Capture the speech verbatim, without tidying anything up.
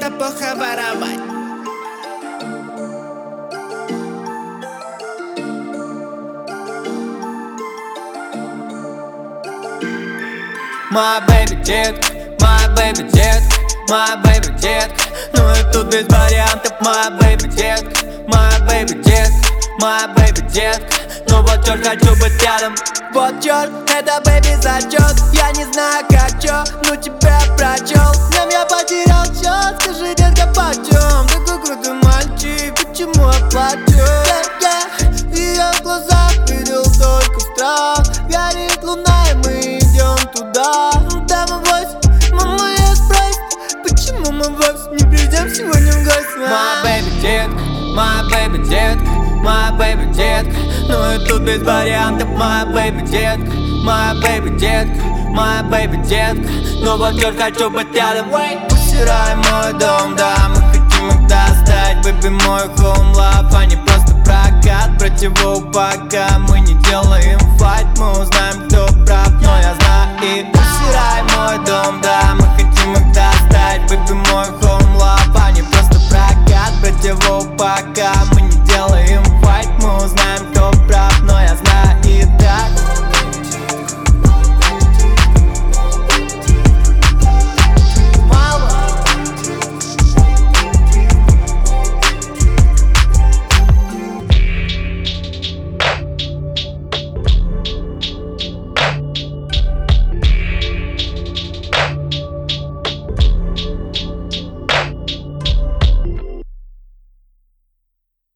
это плохо воровать. My baby детка, my baby детка, my baby детка. Ну и тут без вариантов, my baby детка, my baby детка, my baby детка. Ну вот черт, хочу быть рядом. Вот черт, это бэйби зачет. Я не знаю как чё, ну тебя прочел. Днем я потерял счет, скажи, детка, почем? Такой крутой мальчик, почему я плачу? Я в ее глазах видел только страх. Горит луна и мы идем туда. Там авось, мама я спросит, почему мы вовсе не придем сегодня в гости? My baby детка, my baby детка, my baby детка. Ну и тут без вариантов, my baby детка, my baby детка, my baby детка. Ну вот черт, хочу быть рядом. Усирай мой дом, да, мы хотим их достать. Baby, мой home love, а не просто прокат. Противоупака, мы не делаем файт. Мы узнаем, кто прав, но я знаю их. Усирай мой дом, да, мы хотим их достать. Baby, мой home love, а не просто прокат. Противоупака, мы не делаем файт. Мы узнаем, кто